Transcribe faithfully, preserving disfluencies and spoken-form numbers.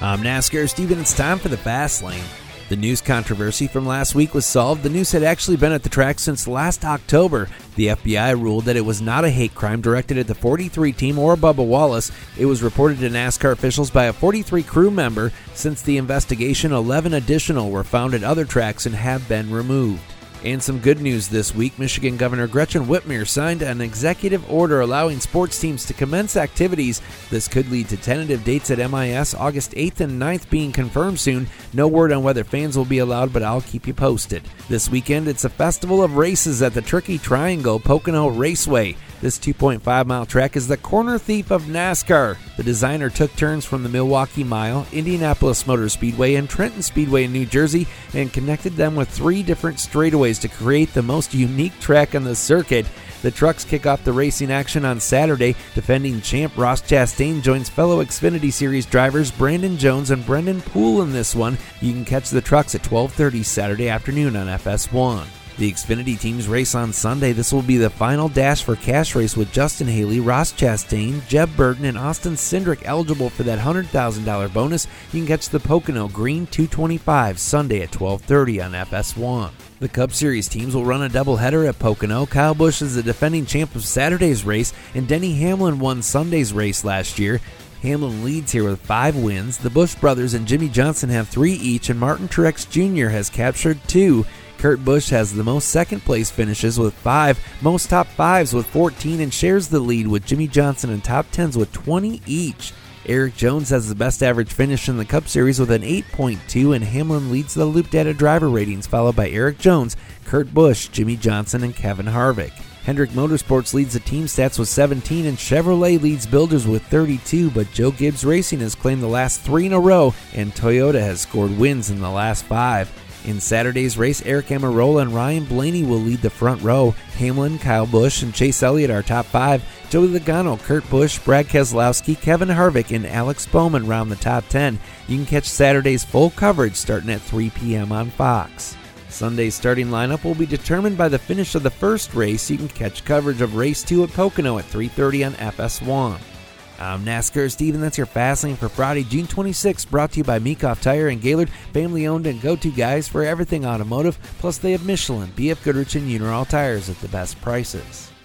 I'm NASCAR Steven. It's time for the Fast Lane. The news controversy from last week was solved. The news had actually been at the track since last October. The F B I ruled that it was not a hate crime directed at the forty-three team or Bubba Wallace. It was reported to NASCAR officials by a forty-three crew member. Since the investigation, eleven additional were found at other tracks and have been removed. And some good news this week. Michigan Governor Gretchen Whitmer signed an executive order allowing sports teams to commence activities. This could lead to tentative dates at M I S, August eighth and ninth being confirmed soon. No word on whether fans will be allowed, but I'll keep you posted. This weekend, it's a festival of races at the Tricky Triangle Pocono Raceway. This two point five mile track is the corner thief of NASCAR. The designer took turns from the Milwaukee Mile, Indianapolis Motor Speedway, and Trenton Speedway in New Jersey and connected them with three different straightaways to create the most unique track on the circuit. The trucks kick off the racing action on Saturday. Defending champ Ross Chastain joins fellow Xfinity Series drivers Brandon Jones and Brendan Poole in this one. You can catch the trucks at twelve thirty Saturday afternoon on F S one. The Xfinity teams race on Sunday. This will be the final dash for Cash Race with Justin Haley, Ross Chastain, Jeb Burton, and Austin Cindric eligible for that one hundred thousand dollars bonus. You can catch the Pocono Green two twenty-five Sunday at twelve thirty on F S one. The Cup Series teams will run a doubleheader at Pocono. Kyle Busch is the defending champ of Saturday's race, and Denny Hamlin won Sunday's race last year. Hamlin leads here with five wins. The Busch brothers and Jimmy Johnson have three each, and Martin Truex Junior has captured two. Kurt Busch has the most second-place finishes with five, most top fives with fourteen, and shares the lead with Jimmy Johnson in top tens with twenty each. Eric Jones has the best average finish in the Cup Series with an eight point two, and Hamlin leads the Loop Data driver ratings, followed by Eric Jones, Kurt Busch, Jimmy Johnson, and Kevin Harvick. Hendrick Motorsports leads the team stats with seventeen, and Chevrolet leads builders with thirty-two, but Joe Gibbs Racing has claimed the last three in a row, and Toyota has scored wins in the last five. In Saturday's race, Eric Amarola and Ryan Blaney will lead the front row. Hamlin, Kyle Busch, and Chase Elliott are top five. Joey Logano, Kurt Busch, Brad Keselowski, Kevin Harvick, and Alex Bowman round the top ten. You can catch Saturday's full coverage starting at three p.m. on Fox. Sunday's starting lineup will be determined by the finish of the first race. You can catch coverage of race two at Pocono at three thirty on F S one. I'm NASCAR Steven. That's your Fast Lane for Friday, June twenty-sixth, brought to you by Meekhoff Tire and Gaylord, family-owned and go-to guys for everything automotive. Plus, they have Michelin, B F Goodrich, and Uniroyal tires at the best prices.